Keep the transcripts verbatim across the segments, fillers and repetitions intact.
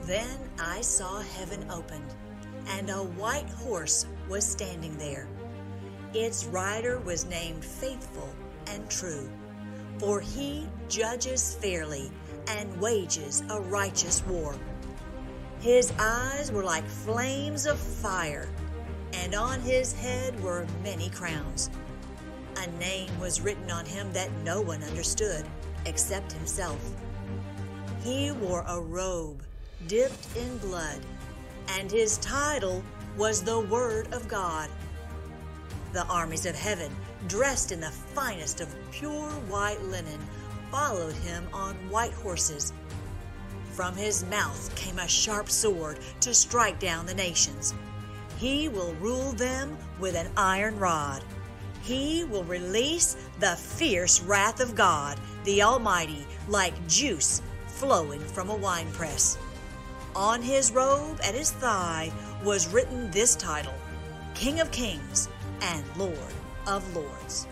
Then I saw heaven opened, and a white horse was standing there. Its rider was named Faithful and True, for he judges fairly and wages a righteous war. His eyes were like flames of fire, and on his head were many crowns. A name was written on him that no one understood except himself. He wore a robe dipped in blood, and his title was the Word of God. The armies of heaven, dressed in the finest of pure white linen, followed him on white horses. From his mouth came a sharp sword to strike down the nations. He will rule them with an iron rod. He will release the fierce wrath of God, the Almighty, like juice flowing from a winepress. On his robe at his thigh was written this title, King of Kings and Lord of Lords.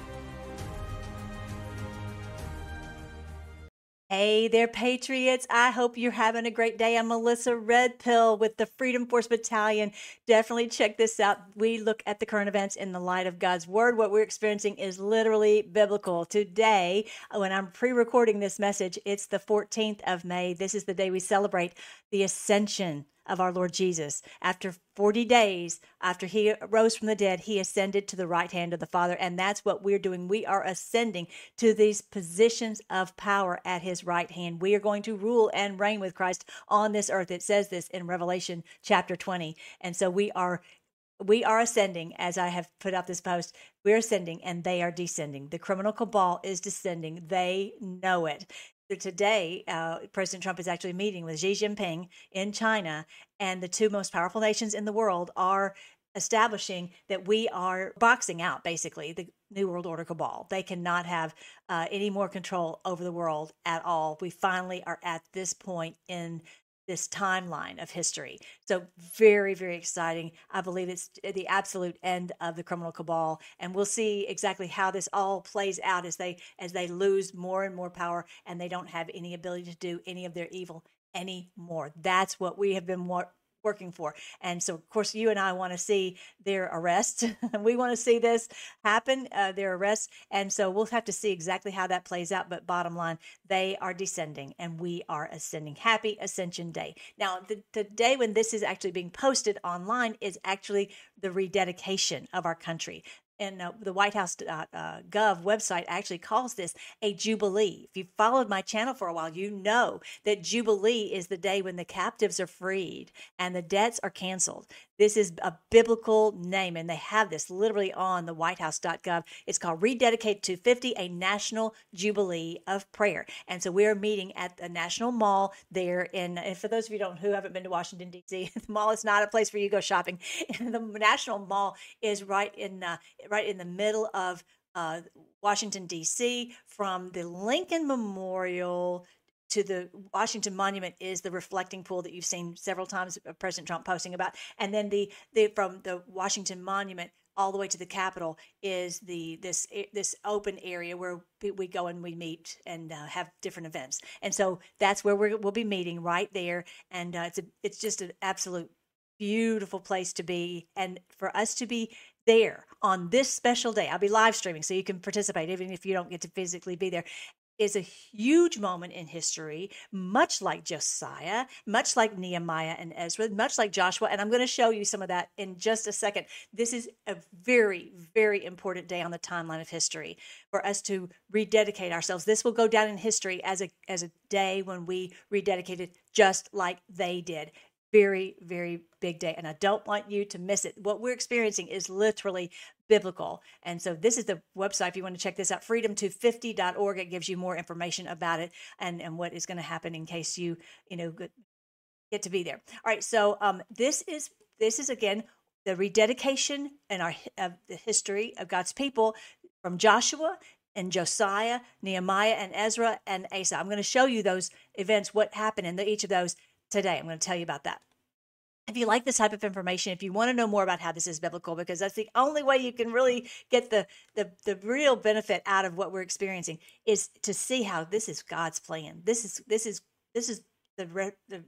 Hey there, Patriots. I hope you're having a great day. I'm Melissa Redpill with the Freedom Force Battalion. Definitely check this out. We look at the current events in the light of God's Word. What we're experiencing is literally biblical. Today, when I'm pre-recording this message, it's the fourteenth of May. This is the day we celebrate the ascension of our Lord Jesus. After forty days, after he rose from the dead, he ascended to the right hand of the Father. And that's what we're doing. We are ascending to these positions of power at his right hand. We are going to rule and reign with Christ on this earth. It says this in Revelation chapter twenty. And so we are We are ascending, as I have put out this post. We're ascending and they are descending. The criminal cabal is descending. They know it. Today, uh, President Trump is actually meeting with Xi Jinping in China, and the two most powerful nations in the world are establishing that we are boxing out, basically, the New World Order cabal. They cannot have uh, any more control over the world at all. We finally are at this point in this timeline of history. So very, very exciting. I believe it's the absolute end of the criminal cabal. And we'll see exactly how this all plays out as they as they lose more and more power and they don't have any ability to do any of their evil anymore. That's what we have been wa- working for. And so, of course, you and I want to see their arrest. We want to see this happen, uh, their arrest. And so we'll have to see exactly how that plays out. But bottom line, they are descending and we are ascending. Happy Ascension Day. Now, the, the day when this is actually being posted online is actually the rededication of our country. And uh, the White House dot gov website actually calls this a Jubilee. If you've followed my channel for a while, you know that Jubilee is the day when the captives are freed and the debts are canceled. This is a biblical name, and they have this literally on the White House dot gov. It's called Rededicate two fifty, a National Jubilee of Prayer. And so we're meeting at the National Mall there in, and for those of you don't, who haven't been to Washington, D C, the mall is not a place where you go shopping. The National Mall is right in uh, right in the middle of uh, Washington, D C, from the Lincoln Memorial to the Washington Monument is the reflecting pool that you've seen several times President Trump posting about. And then the, the from the Washington Monument all the way to the Capitol is the this this open area where we go and we meet and uh, have different events. And so that's where we're, we'll be meeting right there. And uh, it's a, it's just an absolute beautiful place to be. And for us to be there on this special day, I'll be live streaming so you can participate even if you don't get to physically be there, is a huge moment in history, much like Josiah, much like Nehemiah and Ezra, much like Joshua. And I'm going to show you some of that in just a second. This is a very, very important day on the timeline of history for us to rededicate ourselves. This will go down in history as a as a day when we rededicated just like they did. Very, very big day. And I don't want you to miss it. What we're experiencing is literally biblical. And so this is the website. If you want to check this out, freedom two fifty dot org. It gives you more information about it and, and what is going to happen in case you, you know, get to be there. All right. So um, this is, this is again, the rededication and our of the history of God's people from Joshua and Josiah, Nehemiah and Ezra and Asa. I'm going to show you those events, what happened in the, each of those today. I'm going to tell you about that. If you like this type of information, if you want to know more about how this is biblical, because that's the only way you can really get the, the, the real benefit out of what we're experiencing, is to see how this is God's plan. This is, this is, this is the, the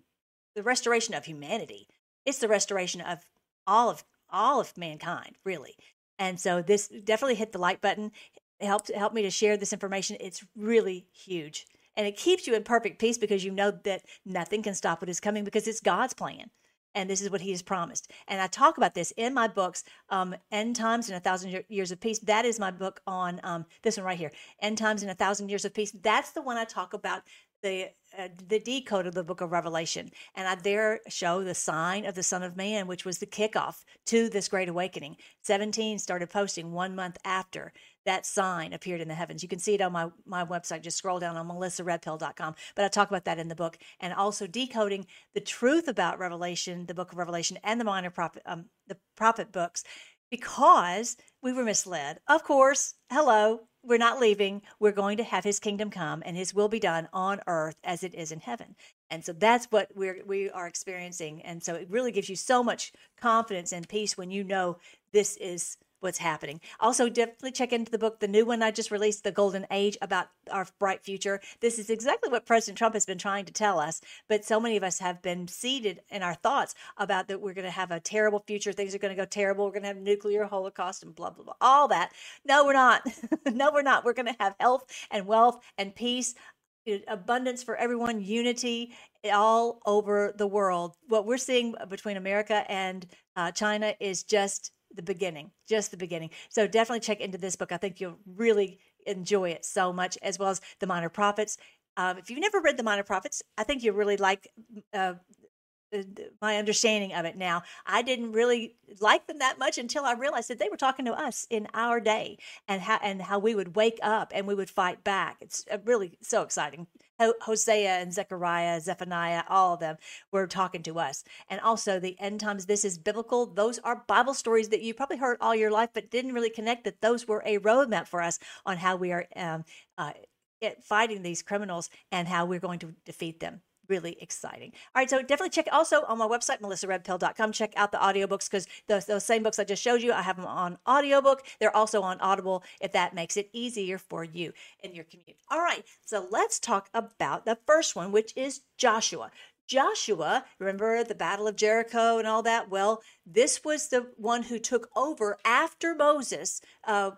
the restoration of humanity. It's the restoration of all of all of mankind, really. And so this definitely hit the like button. It helped help me to share this information. It's really huge. And it keeps you in perfect peace because you know that nothing can stop what is coming because it's God's plan. And this is what he has promised. And I talk about this in my books, um, End Times and a Thousand Years of Peace. That is my book on um, this one right here, End Times and a Thousand Years of Peace. That's the one I talk about the uh, the decode of the book of Revelation. And I there show the sign of the Son of Man, which was the kickoff to this great awakening. seventeen started posting one month after that sign appeared in the heavens. You can see it on my, my website. Just scroll down on melissa red pill dot com. But I talk about that in the book, and also decoding the truth about Revelation, the book of Revelation, and the minor prophet, um, the prophet books, because we were misled. Of course, hello, we're not leaving. We're going to have his kingdom come, and his will be done on earth as it is in heaven. And so that's what we're we are experiencing. And so it really gives you so much confidence and peace when you know this is what's happening. Also, definitely check into the book, the new one I just released, The Golden Age, about our bright future. This is exactly what President Trump has been trying to tell us, but so many of us have been seeded in our thoughts about that we're going to have a terrible future. Things are going to go terrible. We're going to have nuclear holocaust and blah, blah, blah, all that. No, we're not. No, we're not. We're going to have health and wealth and peace, abundance for everyone, unity all over the world. What we're seeing between America and uh, China is just the beginning, just the beginning. So definitely check into this book. I think you'll really enjoy it so much, as well as The Minor Prophets. Um, if you've never read The Minor Prophets, I think you'll really like uh, my understanding of it now. I didn't really like them that much until I realized that they were talking to us in our day, and how and how we would wake up and we would fight back. It's really so exciting. Hosea and Zechariah, Zephaniah, all of them were talking to us. And also the end times, this is biblical. Those are Bible stories that you probably heard all your life, but didn't really connect that those were a roadmap for us on how we are um, uh, fighting these criminals and how we're going to defeat them. Really exciting. All right, so definitely check also on my website, melissa red pill dot com. Check out the audiobooks, because those, those same books I just showed you, I have them on audiobook. They're also on Audible, if that makes it easier for you in your commute. All right, so let's talk about the first one, which is Joshua. Joshua, remember the Battle of Jericho and all that? Well, this was the one who took over after Moses. Uh,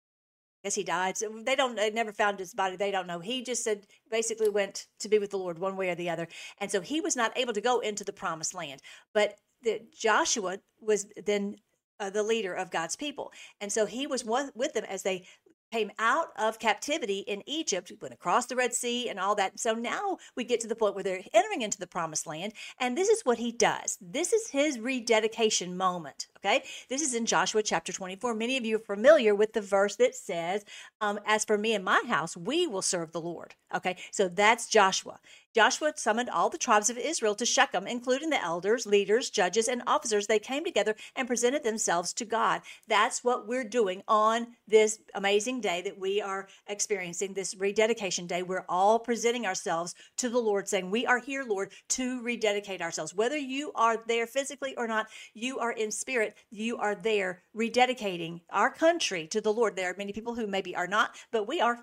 Yes, he died. So they don't, they never found his body. They don't know. He just said, basically went to be with the Lord one way or the other. And so he was not able to go into the promised land. But the, Joshua was then uh, the leader of God's people. And so he was one, with them as they came out of captivity in Egypt, went across the Red Sea and all that. So now we get to the point where they're entering into the promised land. And this is what he does. This is his rededication moment. Okay. This is in Joshua chapter twenty-four. Many of you are familiar with the verse that says, um, as for me and my house, we will serve the Lord. Okay. So that's Joshua. Joshua summoned all the tribes of Israel to Shechem, including the elders, leaders, judges, and officers. They came together and presented themselves to God. That's what we're doing on this amazing day that we are experiencing, this rededication day. We're all presenting ourselves to the Lord, saying, we are here, Lord, to rededicate ourselves. Whether you are there physically or not, you are in spirit, you are there rededicating our country to the Lord. There are many people who maybe are not, but we are.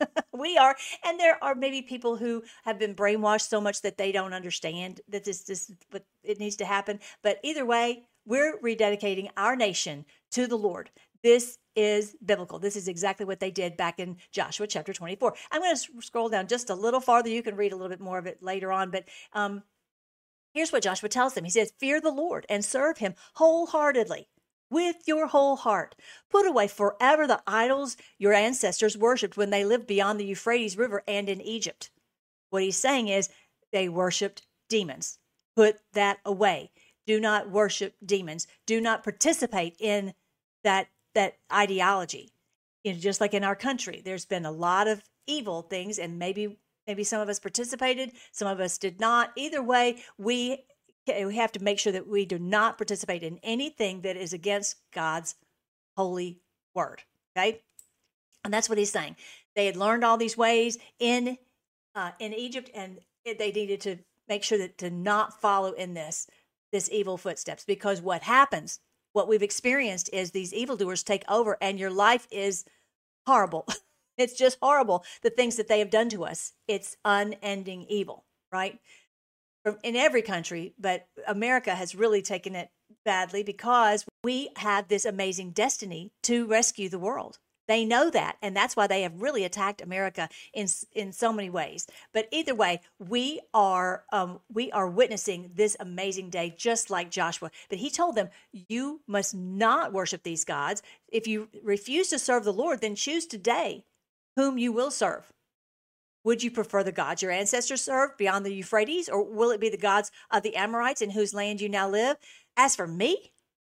We are. And there are maybe people who have been brainwashed so much that they don't understand that this, this, but it needs to happen. But either way, we're rededicating our nation to the Lord. This is biblical. This is exactly what they did back in Joshua chapter twenty-four. I'm going to scroll down just a little farther. You can read a little bit more of it later on, but um, here's what Joshua tells them. He says, fear the Lord and serve him wholeheartedly. With your whole heart. Put away forever the idols your ancestors worshipped when they lived beyond the Euphrates River and in Egypt. What he's saying is they worshipped demons. Put that away. Do not worship demons. Do not participate in that, that ideology. You know, just like in our country, there's been a lot of evil things, and maybe maybe some of us participated, some of us did not. Either way, we We have to make sure that we do not participate in anything that is against God's holy word. Okay. And that's what he's saying. They had learned all these ways in, uh, in Egypt, and they needed to make sure that to not follow in this, this evil footsteps, because what happens, what we've experienced is these evildoers take over and your life is horrible. It's just horrible. The things that they have done to us, it's unending evil, right? from in every country, but America has really taken it badly because we have this amazing destiny to rescue the world. They know that, and that's why they have really attacked America in in so many ways. But either way, we are um, we are witnessing this amazing day, just like Joshua. But he told them, "You must not worship these gods. If you refuse to serve the Lord, then choose today whom you will serve. Would you prefer the gods your ancestors served beyond the Euphrates, or will it be the gods of the Amorites in whose land you now live? As for me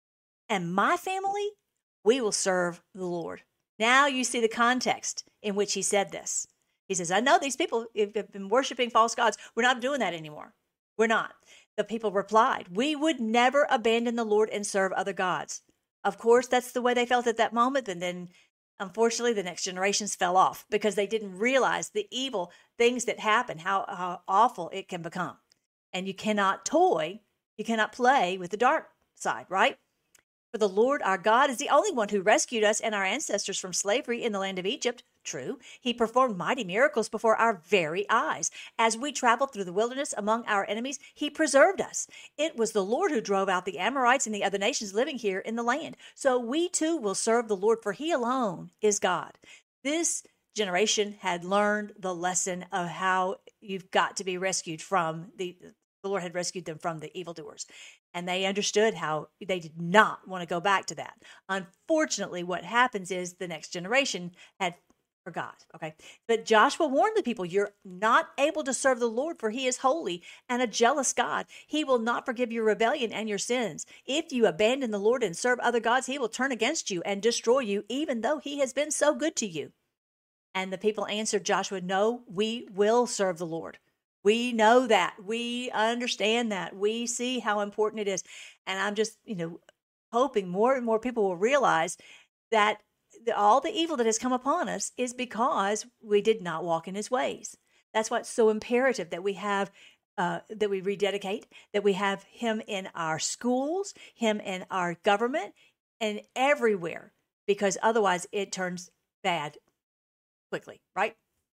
and my family, we will serve the Lord." Now you see the context in which he said this. He says, I know these people have been worshiping false gods. We're not doing that anymore. We're not. The people replied, we would never abandon the Lord and serve other gods. Of course, that's the way they felt at that moment. And then, unfortunately, the next generations fell off because they didn't realize the evil things that happen, how, how awful it can become. And you cannot toy, you cannot play with the dark side, right? For the Lord our God is the only one who rescued us and our ancestors from slavery in the land of Egypt. True, he performed mighty miracles before our very eyes. As we traveled through the wilderness among our enemies, he preserved us. It was the Lord who drove out the Amorites and the other nations living here in the land. So we too will serve the Lord, for he alone is God. This generation had learned the lesson of how you've got to be rescued from the, the Lord had rescued them from the evildoers. And they understood how they did not want to go back to that. Unfortunately, what happens is the next generation had forgot. Okay. But Joshua warned the people, you're not able to serve the Lord, for he is holy and a jealous God. He will not forgive your rebellion and your sins. If you abandon the Lord and serve other gods, he will turn against you and destroy you, even though he has been so good to you. And the people answered Joshua, no, we will serve the Lord. We know that. We understand that. We see how important it is. And I'm just, you know, hoping more and more people will realize that the, all the evil that has come upon us is because we did not walk in his ways. That's why it's so imperative that we have, uh, that we rededicate, that we have him in our schools, him in our government, and everywhere, because otherwise it turns bad quickly, right?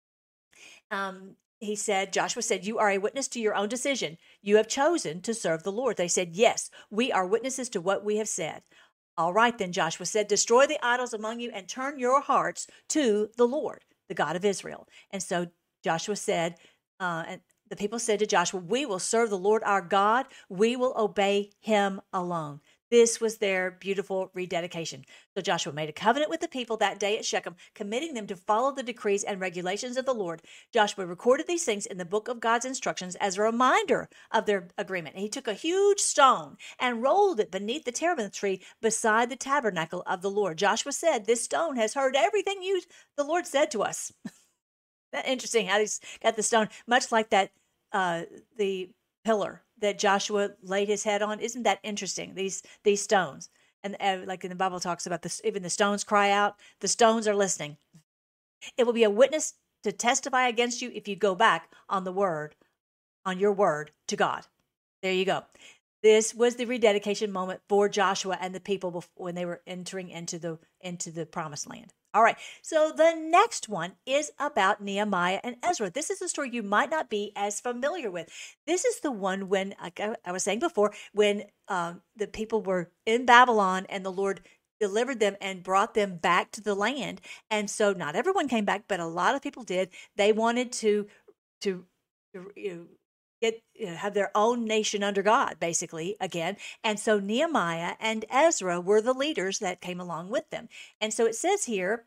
Um, He said, Joshua said, you are a witness to your own decision. You have chosen to serve the Lord. They said, yes, we are witnesses to what we have said. All right, then Joshua said, destroy the idols among you and turn your hearts to the Lord, the God of Israel. And so Joshua said, uh, and the people said to Joshua, we will serve the Lord our God. We will obey him alone. This was their beautiful rededication. So Joshua made a covenant with the people that day at Shechem, committing them to follow the decrees and regulations of the Lord. Joshua recorded these things in the book of God's instructions as a reminder of their agreement. And he took a huge stone and rolled it beneath the terebinth tree beside the tabernacle of the Lord. Joshua said, this stone has heard everything you, the Lord said to us. That's interesting how he's got the stone, much like that, uh, the pillar that Joshua laid his head on. Isn't that interesting? These these stones, and uh, like in the Bible talks about this, even the stones cry out. The stones are listening. It will be a witness to testify against you if you go back on the word, on your word to God. There you go. This was the rededication moment for Joshua and the people before, when they were entering into the into the promised land. All right, so the next one is about Nehemiah and Ezra. This is a story you might not be as familiar with. This is the one when, like I was saying before, when um, the people were in Babylon and the Lord delivered them and brought them back to the land. And so not everyone came back, but a lot of people did. They wanted to, to, to you know, get you know, have their own nation under God, basically, again. And so Nehemiah and Ezra were the leaders that came along with them. And so it says here,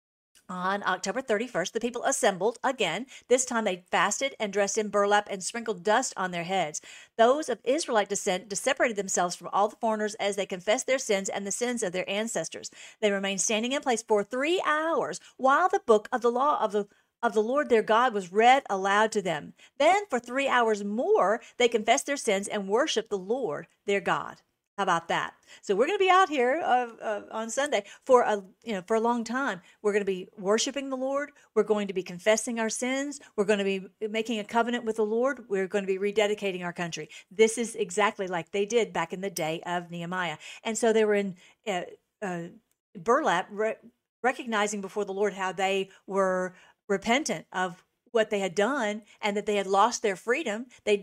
on October thirty-first, the people assembled again. This time they fasted and dressed in burlap and sprinkled dust on their heads. Those of Israelite descent separated themselves from all the foreigners as they confessed their sins and the sins of their ancestors. They remained standing in place for three hours while the book of the law of the of the Lord their God was read aloud to them. Then for three hours more, they confessed their sins and worshiped the Lord their God. How about that? So we're going to be out here uh, uh, on Sunday for a you know for a long time. We're going to be worshiping the Lord. We're going to be confessing our sins. We're going to be making a covenant with the Lord. We're going to be rededicating our country. This is exactly like they did back in the day of Nehemiah. And so they were in uh, uh, burlap, re- recognizing before the Lord how they were repentant of what they had done and that they had lost their freedom. They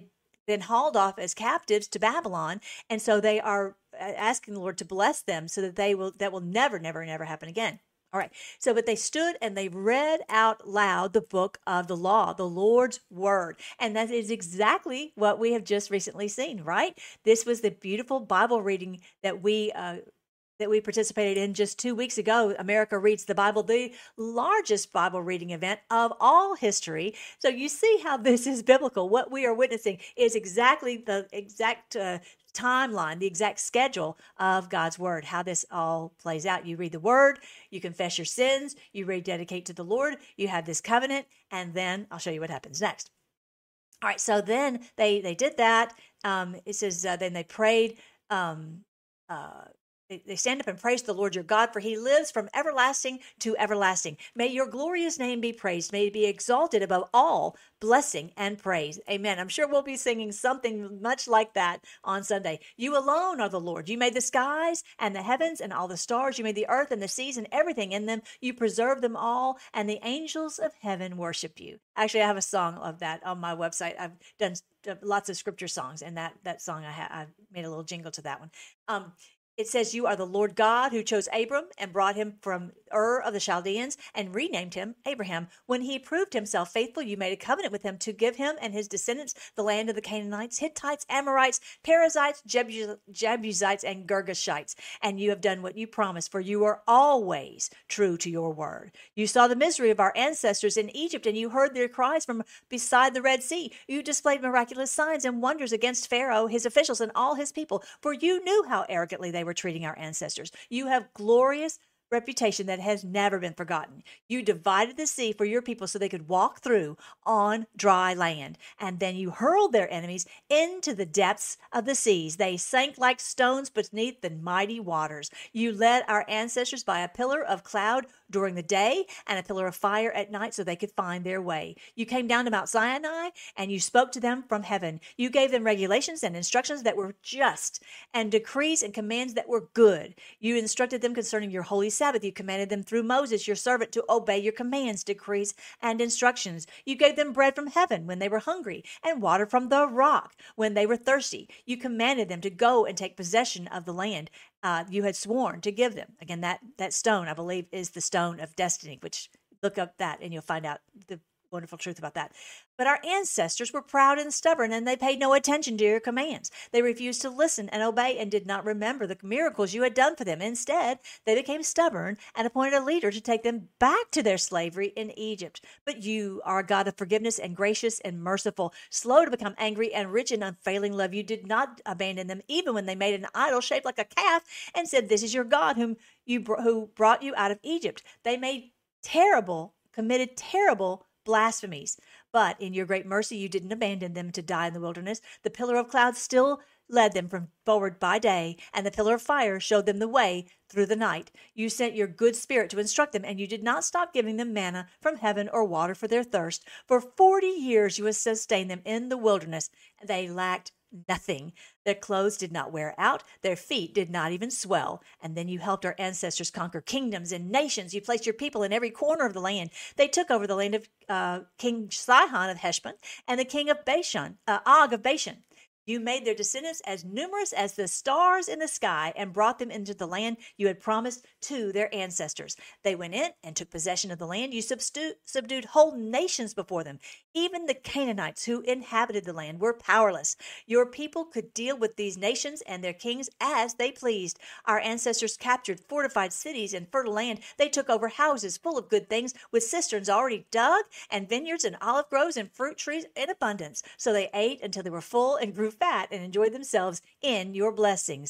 then hauled off as captives to Babylon. And so they are asking the Lord to bless them so that they will, that will never, never, never happen again. All right. So, but they stood and they read out loud the book of the law, the Lord's word. And that is exactly what we have just recently seen, right? This was the beautiful Bible reading that we, uh, that we participated in just two weeks ago. America Reads the Bible, the largest Bible reading event of all history. So you see how this is biblical. What we are witnessing is exactly the exact uh, timeline, the exact schedule of God's word, how this all plays out. You read the word, you confess your sins, you rededicate to the Lord, you have this covenant, and then I'll show you what happens next. All right, so then they they did that. Um, it says uh, then they prayed. Um, uh, they, they stand up and praise the Lord your God, for he lives from everlasting to everlasting. May your glorious name be praised. May it be exalted above all blessing and praise. Amen. I'm sure we'll be singing something much like that on Sunday. You alone are the Lord. You made the skies and the heavens and all the stars. You made the earth and the seas and everything in them. You preserve them all, and the angels of heaven worship you. Actually, I have a song of that on my website. I've done lots of scripture songs, and that that song I have I've made a little jingle to that one. Um, It says, you are the Lord God who chose Abram and brought him from Ur of the Chaldeans and renamed him Abraham. When he proved himself faithful, you made a covenant with him to give him and his descendants the land of the Canaanites, Hittites, Amorites, Perizzites, Jebu- Jebusites, and Girgashites. And you have done what you promised, for you are always true to your word. You saw the misery of our ancestors in Egypt, and you heard their cries from beside the Red Sea. You displayed miraculous signs and wonders against Pharaoh, his officials, and all his people, for you knew how arrogantly they were treating our ancestors. You have glorious reputation that has never been forgotten. You divided the sea for your people so they could walk through on dry land. And then you hurled their enemies into the depths of the seas. They sank like stones beneath the mighty waters. You led our ancestors by a pillar of cloud during the day and a pillar of fire at night so they could find their way. You came down to Mount Sinai and you spoke to them from heaven. You gave them regulations and instructions that were just and decrees and commands that were good. You instructed them concerning your holy Sabbath. You commanded them through Moses, your servant, to obey your commands, decrees, and instructions. You gave them bread from heaven when they were hungry and water from the rock when they were thirsty. You commanded them to go and take possession of the land uh, you had sworn to give them. Again, that, that stone, I believe, is the stone of destiny, which look up that and you'll find out the wonderful truth about that. But our ancestors were proud and stubborn, and they paid no attention to your commands. They refused to listen and obey and did not remember the miracles you had done for them. Instead, they became stubborn and appointed a leader to take them back to their slavery in Egypt. But you are a God of forgiveness and gracious and merciful, slow to become angry and rich in unfailing love. You did not abandon them even when they made an idol shaped like a calf and said, "This is your God whom you who brought you out of Egypt." They made terrible, committed terrible blasphemies. But in your great mercy, you didn't abandon them to die in the wilderness. The pillar of cloud still led them from forward by day, and the pillar of fire showed them the way through the night. You sent your good spirit to instruct them, and you did not stop giving them manna from heaven or water for their thirst. For forty years you have sustained them in the wilderness, and they lacked nothing. Their clothes did not wear out. Their feet did not even swell. And then you helped our ancestors conquer kingdoms and nations. You placed your people in every corner of the land. They took over the land of uh, King Sihon of Heshbon and the king of Bashan, uh, Og of Bashan. You made their descendants as numerous as the stars in the sky and brought them into the land you had promised to their ancestors. They went in and took possession of the land. You subdued, subdued whole nations before them. Even the Canaanites who inhabited the land were powerless. Your people could deal with these nations and their kings as they pleased. Our ancestors captured fortified cities and fertile land. They took over houses full of good things with cisterns already dug and vineyards and olive groves and fruit trees in abundance. So they ate until they were full and grew fat and enjoyed themselves in your blessings.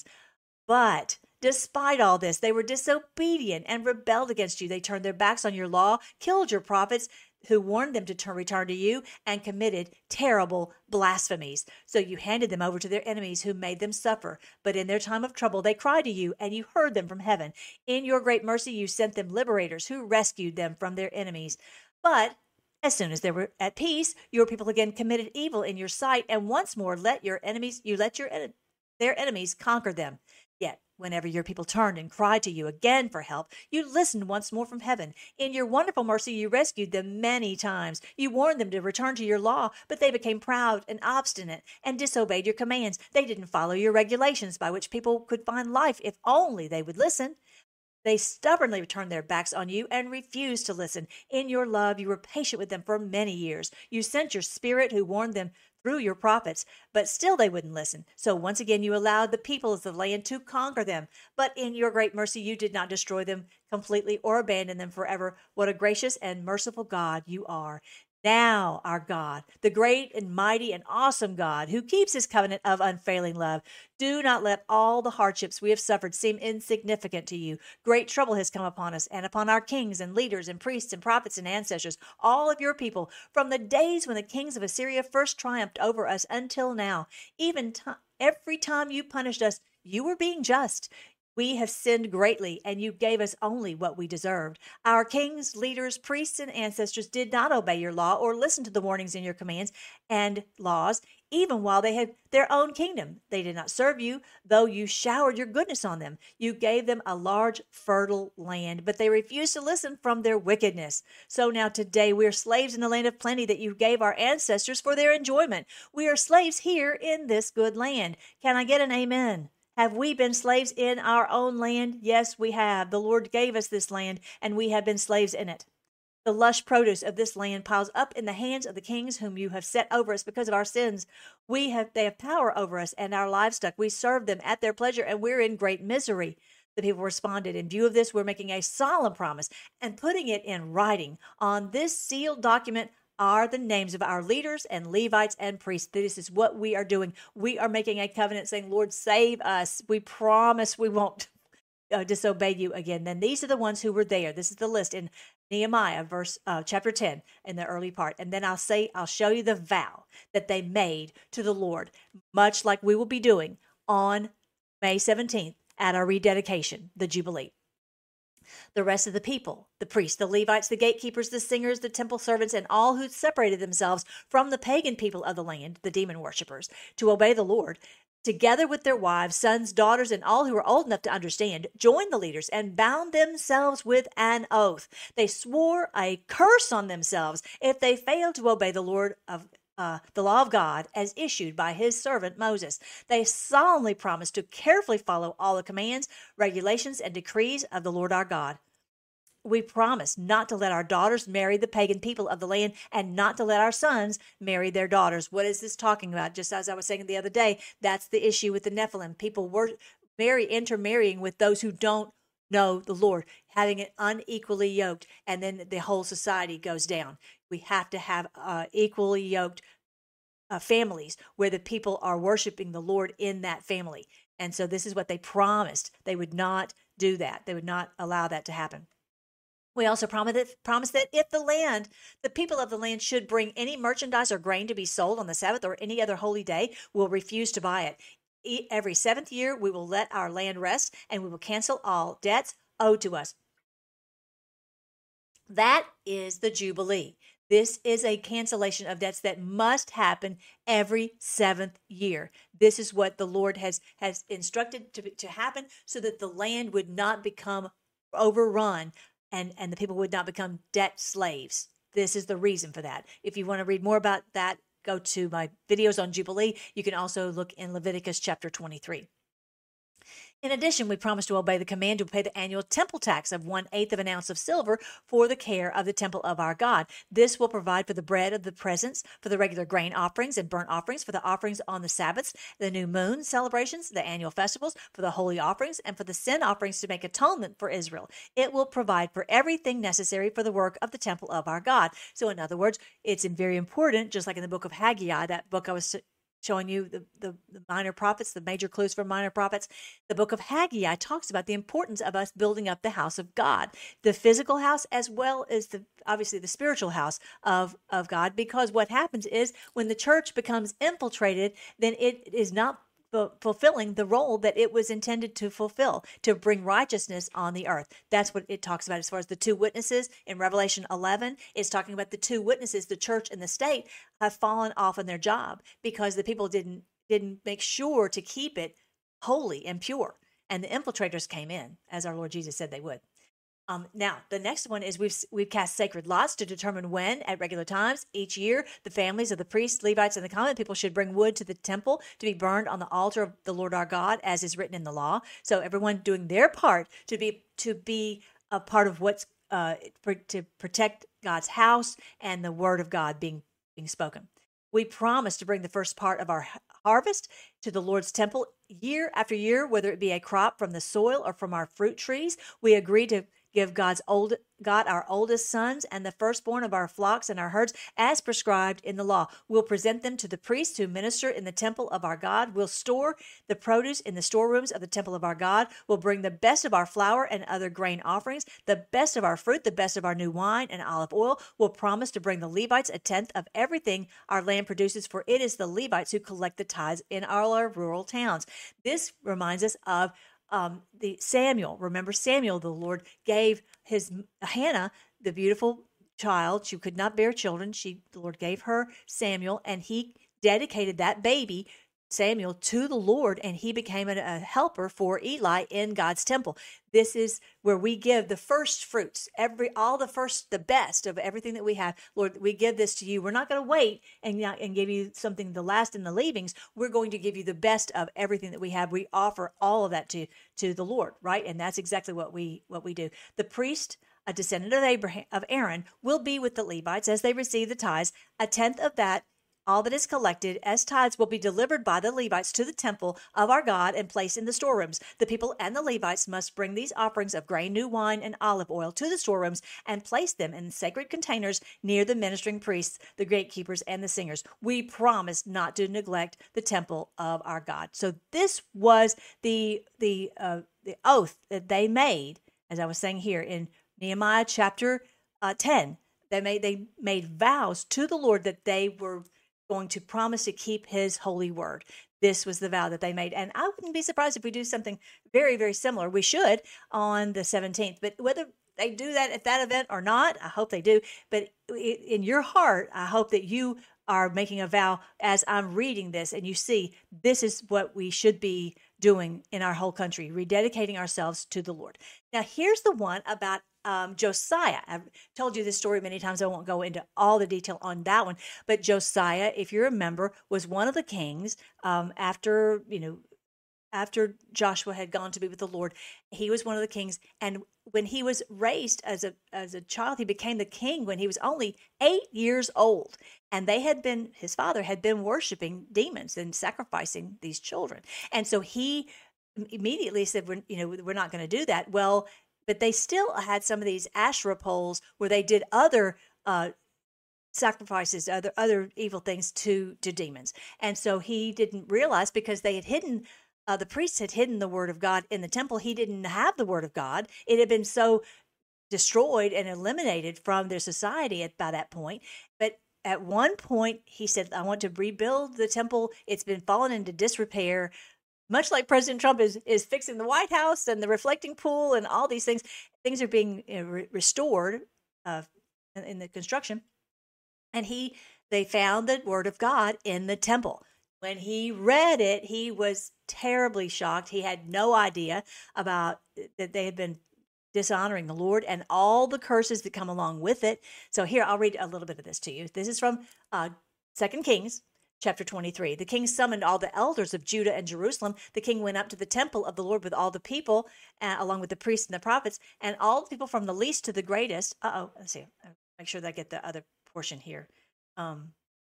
But despite all this, they were disobedient and rebelled against you. They turned their backs on your law, killed your prophets who warned them to turn, return to you, and committed terrible blasphemies. So you handed them over to their enemies who made them suffer. But in their time of trouble, they cried to you, and you heard them from heaven. In your great mercy, you sent them liberators who rescued them from their enemies. But as soon as they were at peace, your people again committed evil in your sight, and once more let your enemies, you let your their enemies conquer them. Yet, whenever your people turned and cried to you again for help, you listened once more from heaven. In your wonderful mercy, you rescued them many times. You warned them to return to your law, but they became proud and obstinate and disobeyed your commands. They didn't follow your regulations by which people could find life if only they would listen. They stubbornly turned their backs on you and refused to listen. In your love, you were patient with them for many years. You sent your spirit who warned them through your prophets, but still they wouldn't listen. So once again, you allowed the people of the land to conquer them. But in your great mercy, you did not destroy them completely or abandon them forever. What a gracious and merciful God you are. Now, our God, the great and mighty and awesome God who keeps his covenant of unfailing love, do not let all the hardships we have suffered seem insignificant to you. Great trouble has come upon us and upon our kings and leaders and priests and prophets and ancestors, all of your people, from the days when the kings of Assyria first triumphed over us until now. Even t- every time you punished us, you were being just. We have sinned greatly, and you gave us only what we deserved. Our kings, leaders, priests, and ancestors did not obey your law or listen to the warnings in your commands and laws, even while they had their own kingdom. They did not serve you, though you showered your goodness on them. You gave them a large, fertile land, but they refused to listen from their wickedness. So now today we are slaves in the land of plenty that you gave our ancestors for their enjoyment. We are slaves here in this good land. Can I get an amen? Have we been slaves in our own land? Yes, we have. The Lord gave us this land, and we have been slaves in it. The lush produce of this land piles up in the hands of the kings whom you have set over us because of our sins. We have they have power over us and our livestock. We serve them at their pleasure, and we're in great misery. The people responded, in view of this, we're making a solemn promise and putting it in writing. On this sealed document are the names of our leaders and Levites and priests. This is what we are doing. We are making a covenant saying, Lord, save us. We promise we won't uh, disobey you again. Then these are the ones who were there. This is the list in Nehemiah, verse uh, chapter ten, in the early part. And then I'll say, I'll show you the vow that they made to the Lord, much like we will be doing on May seventeenth at our rededication, the Jubilee. The rest of the people, the priests, the Levites, the gatekeepers, the singers, the temple servants, and all who separated themselves from the pagan people of the land, the demon worshippers, to obey the Lord, together with their wives, sons, daughters, and all who were old enough to understand, joined the leaders and bound themselves with an oath. They swore a curse on themselves if they failed to obey the Lord of Uh, the law of God as issued by his servant Moses. They solemnly promised to carefully follow all the commands, regulations, and decrees of the Lord our God. We promise not to let our daughters marry the pagan people of the land and not to let our sons marry their daughters. What is this talking about? Just as I was saying the other day, that's the issue with the Nephilim. People were marry, intermarrying with those who don't know the Lord, having it unequally yoked, and then the whole society goes down. We have to have uh, equally yoked uh, families where the people are worshiping the Lord in that family. And so this is what they promised. They would not do that. They would not allow that to happen. We also promised that, promised that if the land, the people of the land should bring any merchandise or grain to be sold on the Sabbath or any other holy day, we'll refuse to buy it. E- Every seventh year, we will let our land rest, and we will cancel all debts owed to us. That is the Jubilee. This is a cancellation of debts that must happen every seventh year. This is what the Lord has, has instructed to, to happen so that the land would not become overrun and, and the people would not become debt slaves. This is the reason for that. If you want to read more about that, go to my videos on Jubilee. You can also look in Leviticus chapter twenty-three. In addition, we promise to obey the command to pay the annual temple tax of one-eighth of an ounce of silver for the care of the temple of our God. This will provide for the bread of the presence, for the regular grain offerings and burnt offerings, for the offerings on the Sabbaths, the new moon celebrations, the annual festivals, for the holy offerings, and for the sin offerings to make atonement for Israel. It will provide for everything necessary for the work of the temple of our God. So in other words, it's very important, just like in the book of Haggai, that book I was showing you the, the, the minor prophets, the major clues for minor prophets. The book of Haggai talks about the importance of us building up the house of God, the physical house as well as the obviously the spiritual house of, of God, because what happens is when the church becomes infiltrated, then it is not fulfilling the role that it was intended to fulfill, to bring righteousness on the earth. That's what it talks about as far as the two witnesses in Revelation eleven. It's talking about the two witnesses, the church and the state, have fallen off on their job because the people didn't didn't make sure to keep it holy and pure. and the infiltrators came in, as our Lord Jesus said they would. Um, now, the next one is we've we've cast sacred lots to determine when, at regular times each year, the families of the priests, Levites, and the common people should bring wood to the temple to be burned on the altar of the Lord our God, as is written in the law. So everyone doing their part to be to be a part of what's uh, for, to protect God's house and the word of God being being spoken. We promise to bring the first part of our harvest to the Lord's temple year after year, whether it be a crop from the soil or from our fruit trees. We agree to give God's old God our oldest sons and the firstborn of our flocks and our herds as prescribed in the law. We'll present them to the priests who minister in the temple of our God. We'll store the produce in the storerooms of the temple of our God. We'll bring the best of our flour and other grain offerings, the best of our fruit, the best of our new wine and olive oil. We'll promise to bring the Levites a tenth of everything our land produces, for it is the Levites who collect the tithes in all our rural towns. This reminds us of Um, the Samuel. Remember Samuel, the Lord gave his Hannah, the beautiful child. She could not bear children. She, the Lord gave her Samuel, and he dedicated that baby, Samuel, to the Lord, and he became a, a helper for Eli in God's temple. This is where we give the first fruits, every all the first, the best of everything that we have. Lord, we give this to you. We're not going to wait and not, and give you something the last in the leavings. We're going to give you the best of everything that we have. We offer all of that to to the Lord, right? And that's exactly what we what we do. The priest, a descendant of Abraham of Aaron, will be with the Levites as they receive the tithes. A tenth of that, all that is collected as tithes, will be delivered by the Levites to the temple of our God and placed in the storerooms. The people and the Levites must bring these offerings of grain, new wine, and olive oil to the storerooms and place them in sacred containers near the ministering priests, the gatekeepers, and the singers. We promise not to neglect the temple of our God. So this was the the uh, the oath that they made, as I was saying here in Nehemiah chapter uh, ten. They made they made vows to the Lord that they were going to promise to keep his holy word. This was the vow that they made. And I wouldn't be surprised if we do something very, very similar. We should on the seventeenth. But whether they do that at that event or not, I hope they do. But in your heart, I hope that you are making a vow as I'm reading this and you see this is what we should be doing in our whole country, rededicating ourselves to the Lord. Now, here's the one about Um, Josiah. I've told you this story many times. I won't go into all the detail on that one. But Josiah, if you remember, was one of the kings um, after, you know, after Joshua had gone to be with the Lord. He was one of the kings. And when he was raised as a as a child, he became the king when he was only eight years old. And they had been, his father had been worshiping demons and sacrificing these children. And so he immediately said, we're, you know, we're not going to do that. Well, but they still had some of these Asherah poles where they did other uh, sacrifices, other other evil things to to demons. And so he didn't realize, because they had hidden, uh, the priests had hidden the word of God in the temple. He didn't have the word of God. It had been so destroyed and eliminated from their society at by that point. But at one point, he said, I want to rebuild the temple. It's been fallen into disrepair. Much like President Trump is, is fixing the White House and the reflecting pool and all these things, things are being you know, re- restored uh, in, in the construction. And he, they found the word of God in the temple. When he read it, he was terribly shocked. He had no idea about that they had been dishonoring the Lord and all the curses that come along with it. So here, I'll read a little bit of this to you. This is from uh, Second Kings. Chapter twenty-three, the king summoned all the elders of Judah and Jerusalem. The king went up to the temple of the Lord with all the people, uh, along with the priests and the prophets, and all the people from the least to the greatest. Uh-oh, let's see. Make sure that I get the other portion here. Um,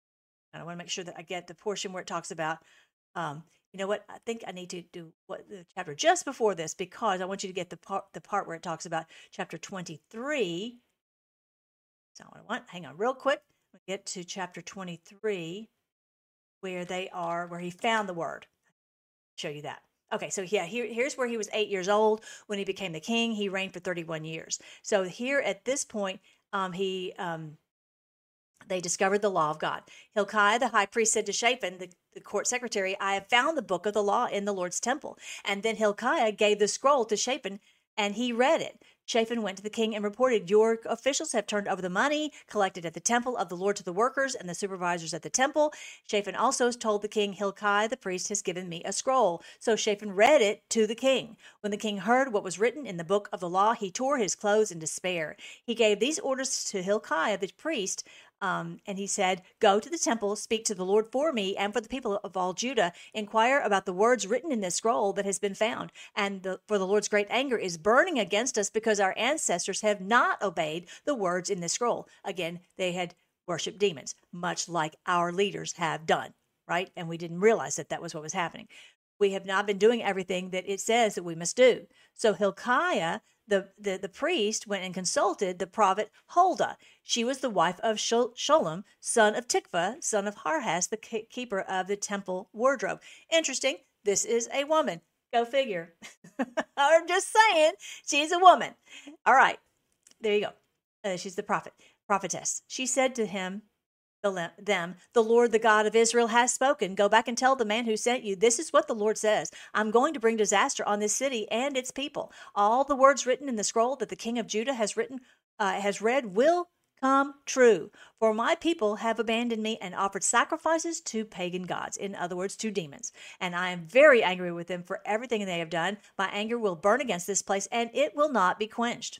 I want to make sure that I get the portion where it talks about, um, you know what, I think I need to do what the chapter just before this, because I want you to get the part, the part where it talks about chapter twenty-three. That's not what I want. Hang on real quick. We'll get to chapter twenty-three. Where they are, where he found the word. I'll show you that. Okay, so yeah, here, here's where he was eight years old when he became the king. He reigned for thirty-one years. So here at this point, um, he um, they discovered the law of God. Hilkiah, the high priest, said to Shaphan, the, the court secretary, I have found the book of the law in the Lord's temple. And then Hilkiah gave the scroll to Shaphan, and he read it. Shaphan went to the king and reported, "Your officials have turned over the money collected at the temple of the Lord to the workers and the supervisors at the temple." Shaphan also told the king, "Hilkiah the priest has given me a scroll." So Shaphan read it to the king. When the king heard what was written in the book of the law, he tore his clothes in despair. He gave these orders to Hilkiah the priest. Um, and he said, "Go to the temple, speak to the Lord for me and for the people of all Judah. Inquire about the words written in this scroll that has been found. And the, for the Lord's great anger is burning against us because our ancestors have not obeyed the words in this scroll." Again, they had worshiped demons, much like our leaders have done, right? And we didn't realize that that was what was happening. We have not been doing everything that it says that we must do. So Hilkiah, the, the, the priest, went and consulted the prophet Huldah. She was the wife of Sholem, son of Tikva, son of Harhas, the keeper of the temple wardrobe. Interesting. This is a woman. Go figure. I'm just saying, she's a woman. All right. There you go. Uh, she's the prophet, prophetess. She said to him, them, "The Lord, the God of Israel, has spoken. Go back and tell the man who sent you, this is what the Lord says. I'm going to bring disaster on this city and its people. All the words written in the scroll that the king of Judah has written, uh, has read will come true. For my people have abandoned me and offered sacrifices to pagan gods," in other words, to demons. "And I am very angry with them for everything they have done. My anger will burn against this place, and it will not be quenched."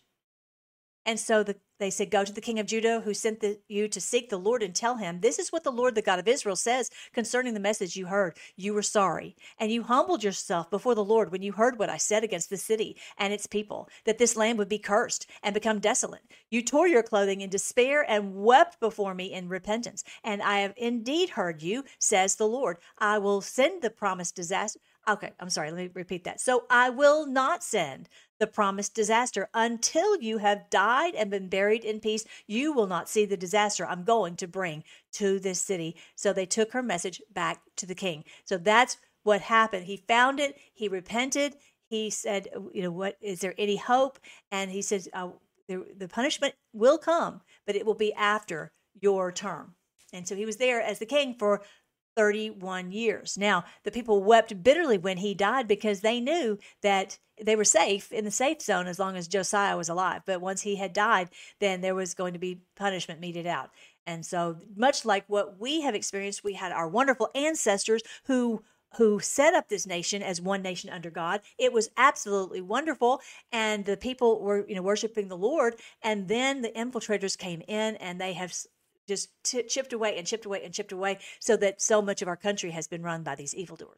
And so the, they said, "Go to the king of Judah who sent the, you to seek the Lord and tell him, this is what the Lord, the God of Israel, says concerning the message you heard. You were sorry, and you humbled yourself before the Lord when you heard what I said against the city and its people, that this land would be cursed and become desolate. You tore your clothing in despair and wept before me in repentance. And I have indeed heard you, says the Lord. I will send the promised disaster." Okay, I'm sorry, let me repeat that. "So I will not send the promised disaster until you have died and been buried in peace. You will not see the disaster I'm going to bring to this city." So they took her message back to the king. So that's what happened. He found it. He repented. He said, "You know what? Is there any hope?" And he says, uh, the, the punishment will come, but it will be after your term. And so he was there as the king for thirty-one years. Now, the people wept bitterly when he died because they knew that they were safe in the safe zone as long as Josiah was alive. But once he had died, then there was going to be punishment meted out. And so much like what we have experienced, we had our wonderful ancestors who who set up this nation as one nation under God. It was absolutely wonderful. And the people were, you know, worshiping the Lord. And then the infiltrators came in and they have just t- chipped away and chipped away and chipped away, so that so much of our country has been run by these evildoers.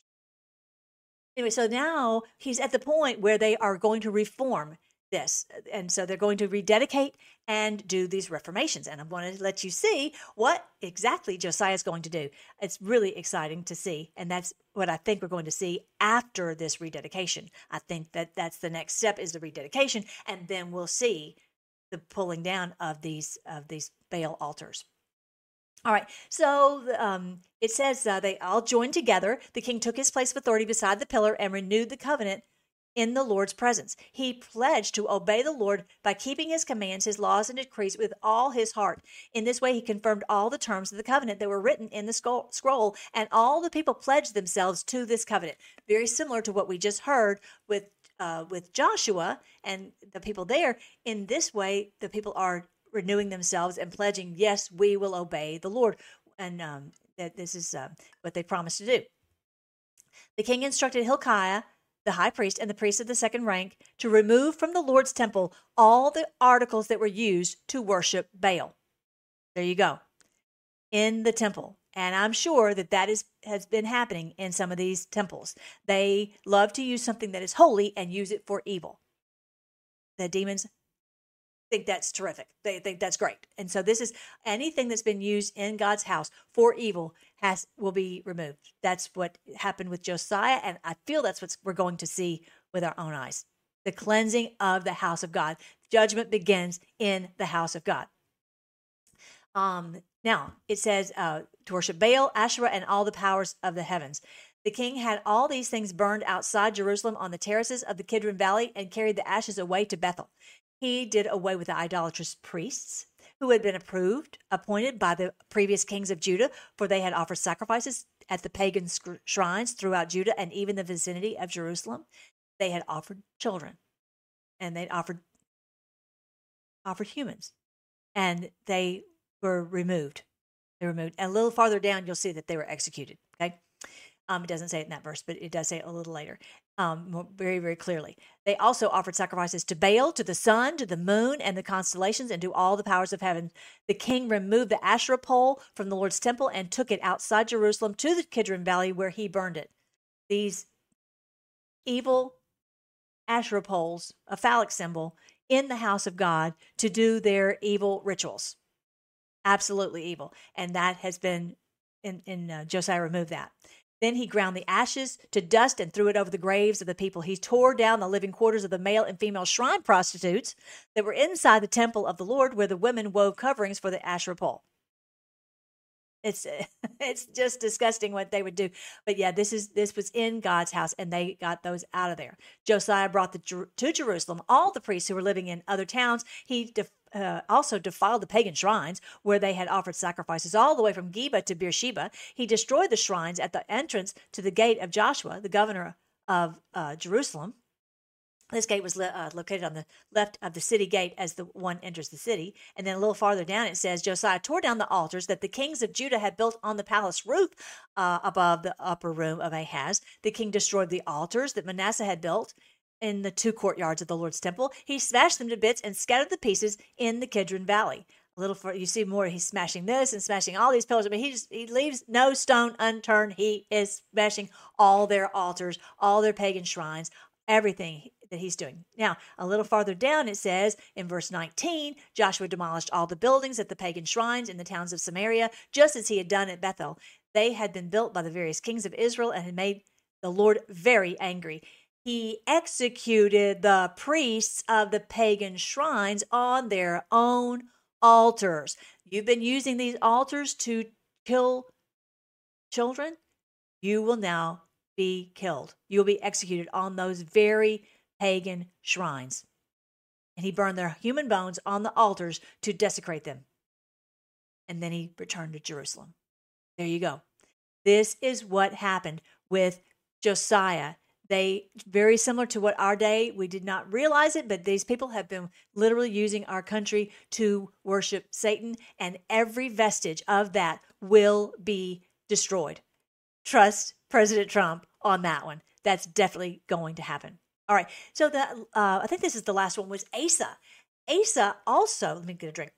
Anyway, so now he's at the point where they are going to reform this. And so they're going to rededicate and do these reformations. And I'm going to let you see what exactly Josiah is going to do. It's really exciting to see. And that's what I think we're going to see after this rededication. I think that that's the next step, is the rededication. And then we'll see the pulling down of these, of these Baal altars. All right, so um, it says uh, they all joined together. The king took his place of authority beside the pillar and renewed the covenant in the Lord's presence. He pledged to obey the Lord by keeping his commands, his laws, and decrees with all his heart. In this way, he confirmed all the terms of the covenant that were written in the scroll, and all the people pledged themselves to this covenant. Very similar to what we just heard with uh, with Joshua and the people there. In this way, the people are renewing themselves and pledging, yes, we will obey the Lord. And um, that this is uh, what they promised to do. The king instructed Hilkiah, the high priest, and the priests of the second rank to remove from the Lord's temple all the articles that were used to worship Baal. There you go. In the temple. And I'm sure that that is, has been happening in some of these temples. They love to use something that is holy and use it for evil. The demons think that's terrific. They think that's great. And so this is anything that's been used in God's house for evil has will be removed. That's what happened with Josiah, and I feel that's what we're going to see with our own eyes. The cleansing of the house of God. Judgment begins in the house of God. Um, now, it says uh, to worship Baal, Asherah, and all the powers of the heavens. The king had all these things burned outside Jerusalem on the terraces of the Kidron Valley and carried the ashes away to Bethel. He did away with the idolatrous priests who had been approved, appointed by the previous kings of Judah, for they had offered sacrifices at the pagan shrines throughout Judah and even the vicinity of Jerusalem. They had offered children, and they'd offered offered humans, and they were removed. They were removed. And a little farther down, you'll see that they were executed. Okay. Um, it doesn't say it in that verse, but it does say it a little later, um, more, very, very clearly. They also offered sacrifices to Baal, to the sun, to the moon, and the constellations, and to all the powers of heaven. The king removed the Asherah pole from the Lord's temple and took it outside Jerusalem to the Kidron Valley, where he burned it. These evil Asherah poles, a phallic symbol, in the house of God to do their evil rituals. Absolutely evil. And that has been, in, in uh, Josiah removed that. Then he ground the ashes to dust and threw it over the graves of the people. He tore down the living quarters of the male and female shrine prostitutes that were inside the temple of the Lord, where the women wove coverings for the Asherah pole. It's it's just disgusting what they would do. But yeah, this is this was in God's house, and they got those out of there. Josiah brought the, to Jerusalem all the priests who were living in other towns. He def, uh, also defiled the pagan shrines where they had offered sacrifices all the way from Geba to Beersheba. He destroyed the shrines at the entrance to the gate of Joshua, the governor of uh, Jerusalem. This gate was uh, located on the left of the city gate as the one enters the city. And then a little farther down, it says, Josiah tore down the altars that the kings of Judah had built on the palace roof uh, above the upper room of Ahaz. The king destroyed the altars that Manasseh had built in the two courtyards of the Lord's temple. He smashed them to bits and scattered the pieces in the Kidron Valley. A little further, you see more, he's smashing this and smashing all these pillars. I mean, he just, he leaves no stone unturned. He is smashing all their altars, all their pagan shrines, everything that he's doing. Now, a little farther down, it says in verse nineteen, Joshua demolished all the buildings at the pagan shrines in the towns of Samaria, just as he had done at Bethel. They had been built by the various kings of Israel and had made the Lord very angry. He executed the priests of the pagan shrines on their own altars. You've been using these altars to kill children. You will now be killed. You will be executed on those very pagan shrines. And he burned their human bones on the altars to desecrate them. And then he returned to Jerusalem. There you go. This is what happened with Josiah. They, very similar to what our day, we did not realize it, but these people have been literally using our country to worship Satan, and every vestige of that will be destroyed. Trust President Trump on that one. That's definitely going to happen. All right. So the, uh, I think this is the last one, was Asa. Asa also, let me get a drink.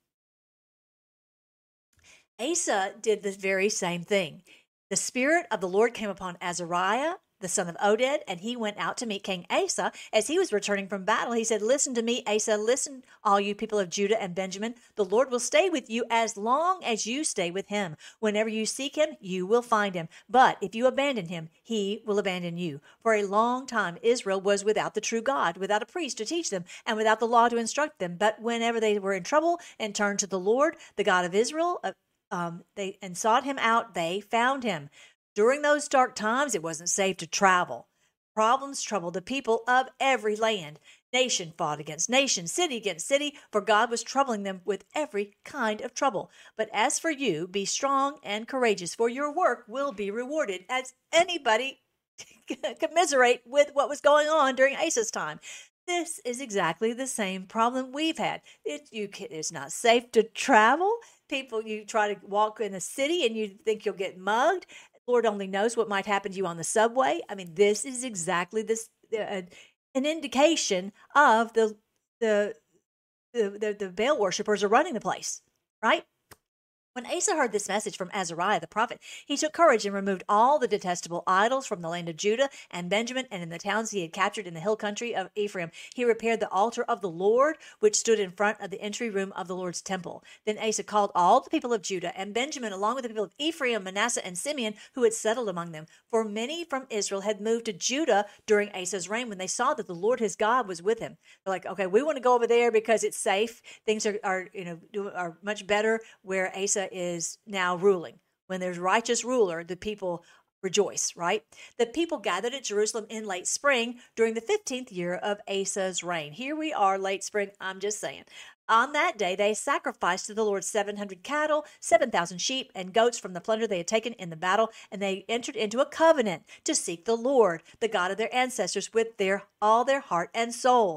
Asa did the very same thing. The Spirit of the Lord came upon Azariah, the son of Oded, and he went out to meet King Asa as he was returning from battle. He said, listen to me, Asa, listen, all you people of Judah and Benjamin. The Lord will stay with you as long as you stay with him. Whenever you seek him, you will find him. But if you abandon him, he will abandon you. For a long time, Israel was without the true God, without a priest to teach them, and without the law to instruct them. But whenever they were in trouble and turned to the Lord, the God of Israel, uh, um, they and sought him out, they found him. During those dark times, it wasn't safe to travel. Problems troubled the people of every land. Nation fought against nation, city against city, for God was troubling them with every kind of trouble. But as for you, be strong and courageous, for your work will be rewarded. As anybody commiserate with what was going on during Asa's time. This is exactly the same problem we've had. It, you can, it's not safe to travel. People, you try to walk in a city and you think you'll get mugged. Lord only knows what might happen to you on the subway. I mean, this is exactly this uh, an indication of the the the the, the Baal worshipers are running the place, right? When Asa heard this message from Azariah the prophet, he took courage and removed all the detestable idols from the land of Judah and Benjamin and in the towns he had captured in the hill country of Ephraim. He repaired the altar of the Lord, which stood in front of the entry room of the Lord's temple. Then Asa called all the people of Judah and Benjamin, along with the people of Ephraim, Manasseh, and Simeon, who had settled among them. For many from Israel had moved to Judah during Asa's reign when they saw that the Lord his God was with him. They're like, okay, we want to go over there because it's safe. Things are, are you know, are much better where Asa is now ruling. When there's righteous ruler, the people rejoice, right? The people gathered at Jerusalem in late spring during the fifteenth year of Asa's reign. Here we are, late spring, I'm just saying. On that day, they sacrificed to the Lord seven hundred cattle, seven thousand sheep, and goats from the plunder they had taken in the battle, and they entered into a covenant to seek the Lord, the God of their ancestors, with their all their heart and soul.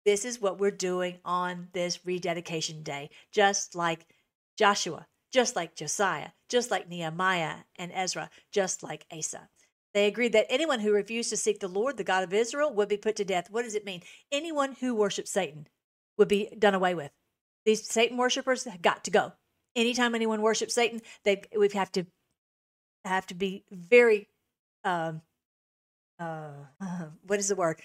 This is what we're doing on this rededication day, just like Joshua, just like Josiah, just like Nehemiah and Ezra, just like Asa. They agreed that anyone who refused to seek the Lord, the God of Israel, would be put to death. What does it mean? Anyone who worships Satan would be done away with. These Satan worshipers have got to go. Anytime anyone worships Satan, they we have to have to be very um uh what is the word?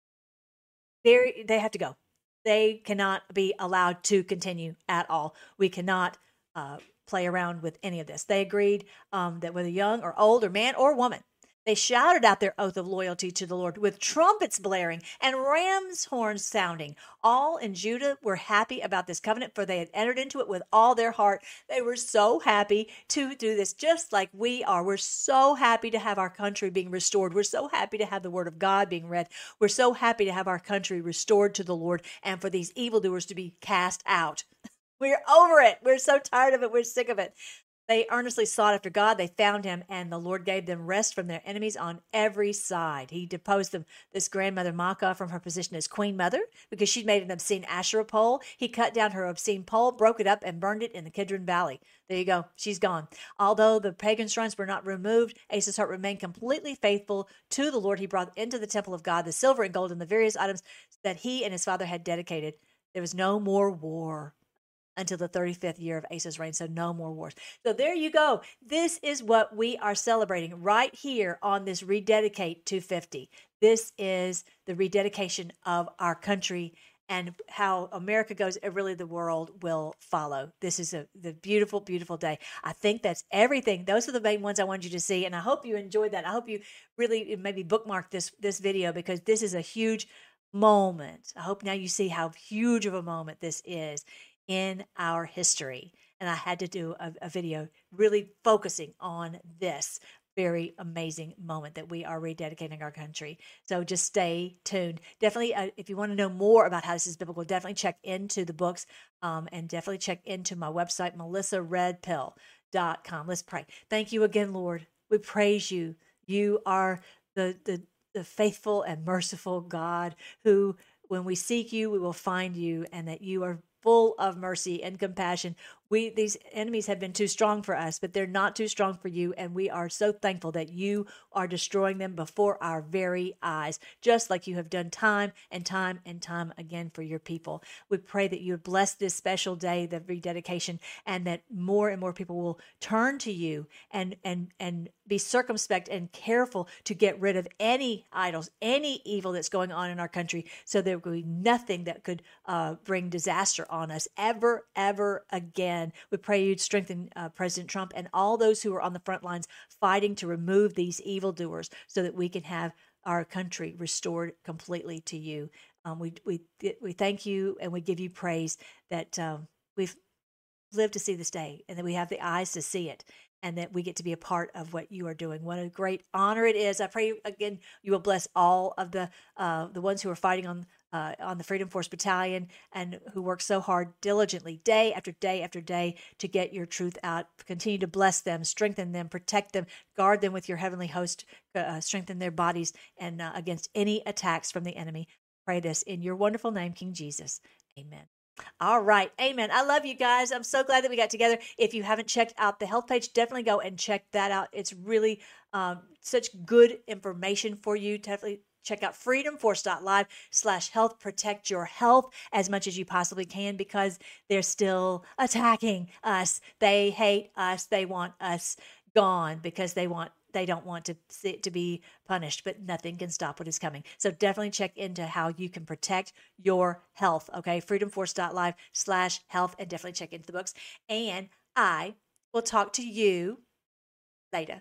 Very they have to go. They cannot be allowed to continue at all. We cannot uh, play around with any of this. They agreed um, that whether young or old or man or woman, they shouted out their oath of loyalty to the Lord with trumpets blaring and ram's horns sounding. All in Judah were happy about this covenant, for they had entered into it with all their heart. They were so happy to do this, just like we are. We're so happy to have our country being restored. We're so happy to have the word of God being read. We're so happy to have our country restored to the Lord and for these evildoers to be cast out. We're over it. We're so tired of it. We're sick of it. They earnestly sought after God. They found him, and the Lord gave them rest from their enemies on every side. He deposed them, this grandmother Maacah, from her position as queen mother because she'd made an obscene Asherah pole. He cut down her obscene pole, broke it up, and burned it in the Kidron Valley. There you go. She's gone. Although the pagan shrines were not removed, Asa's heart remained completely faithful to the Lord. He brought into the temple of God the silver and gold and the various items that he and his father had dedicated. There was no more war until the thirty-fifth year of Asa's reign, so no more wars. So there you go. This is what we are celebrating right here on this Rededicate two fifty. This is the rededication of our country and how America goes, and really the world will follow. This is a the beautiful, beautiful day. I think that's everything. Those are the main ones I wanted you to see, and I hope you enjoyed that. I hope you really maybe bookmark this this video because this is a huge moment. I hope now you see how huge of a moment this is in our history. And I had to do a, a video really focusing on this very amazing moment that we are rededicating our country. So just stay tuned. Definitely, uh, if you want to know more about how this is biblical, definitely check into the books um, and definitely check into my website, melissa red pill dot com. Let's pray. Thank you again, Lord. We praise you. You are the, the, the faithful and merciful God who, when we seek you, we will find you, and that you are full of mercy and compassion. We these enemies have been too strong for us, but they're not too strong for you, and we are so thankful that you are destroying them before our very eyes, just like you have done time and time and time again for your people. We pray that you would bless this special day, the rededication, and that more and more people will turn to you and and and be circumspect and careful to get rid of any idols, any evil that's going on in our country, so there will be nothing that could uh, bring disaster on us ever, ever again. We pray you'd strengthen uh, President Trump and all those who are on the front lines fighting to remove these evildoers so that we can have our country restored completely to you. Um, we, we, we thank you and we give you praise that um, we've lived to see this day and that we have the eyes to see it, and that we get to be a part of what you are doing. What a great honor it is. I pray, again, you will bless all of the uh, the ones who are fighting on uh, on the Freedom Force Battalion and who work so hard, diligently, day after day after day, to get your truth out. Continue to bless them, strengthen them, protect them, guard them with your heavenly host, uh, strengthen their bodies and uh, against any attacks from the enemy. Pray this in your wonderful name, King Jesus. Amen. All right. Amen. I love you guys. I'm so glad that we got together. If you haven't checked out the health page, definitely go and check that out. It's really um, such good information for you. Definitely check out freedomforce.live slash health. Protect your health as much as you possibly can because they're still attacking us. They hate us. They want us gone because they want They don't want to see, to be punished, but nothing can stop what is coming. So definitely check into how you can protect your health. Okay, freedomforce.live slash health, and definitely check into the books. And I will talk to you later.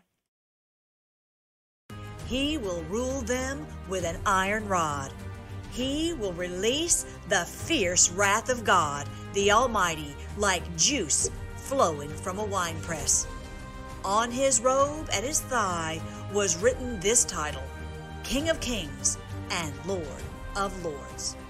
He will rule them with an iron rod. He will release the fierce wrath of God, the Almighty, like juice flowing from a winepress. On his robe at his thigh was written this title, King of Kings and Lord of Lords.